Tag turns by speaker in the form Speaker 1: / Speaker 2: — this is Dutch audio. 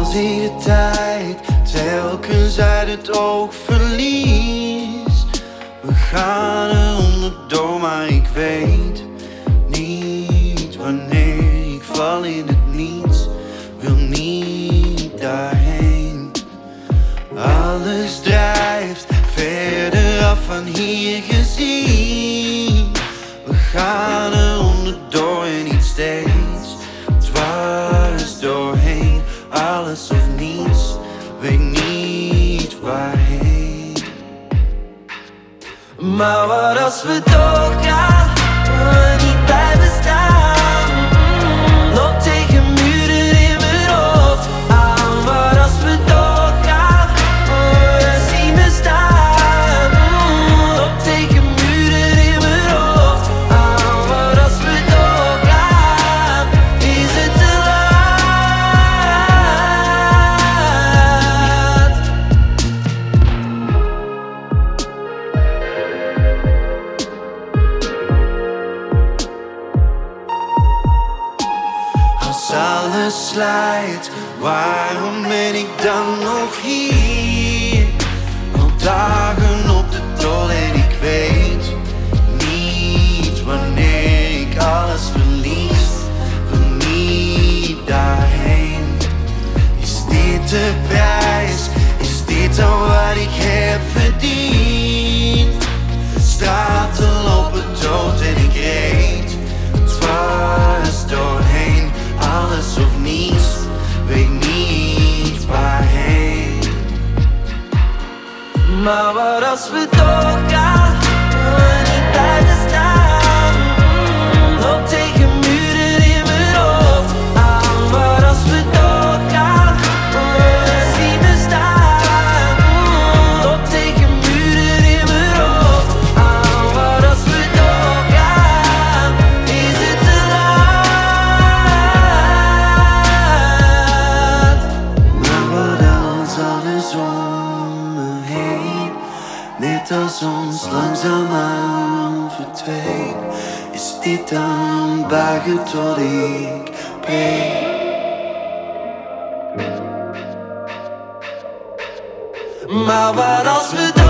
Speaker 1: Als ik de tijd telkens uit het oog verlies. We gaan er onderdoor, maar ik weet niet wanneer ik val in het niets. Wil niet daarheen. Alles drijft verder af van hier gezien. We gaan er onderdoor en niet steeds dwars doorheen. Alles of niets, weet niet waarheen. Maar wat als we doorgaan, we niet blijven staan. Loop tegen muren in mijn hoofd aan. Wat als we doorgaan, zie me staan. Loop tegen muren in mijn hoofd aan. Wat als we doorgaan, is het te laat. Als alles slijt, waarom ben ik dan nog hier? Al dagen op de tol en ik weet niet wanneer ik alles verlies. Wil niet daarheen. Is dit de prijs? Is dit dan wat ik heb verdiend? Straten lopen dood en ik reed dwars doorheen. Alles of niets, weet niet waarheen. Maar wat als we doorgaan, we niet blijven staan. Loop tegen muren in mijn hoofd aan. Wat als we doorgaan, zie me staan. Loop tegen muren in mijn hoofd aan. Wat als we doorgaan, is het te laat. Maar wat als alles om me heen net als ons langzaamaan verdween? Is dit dan buigen tot ik breek? Maar wat als we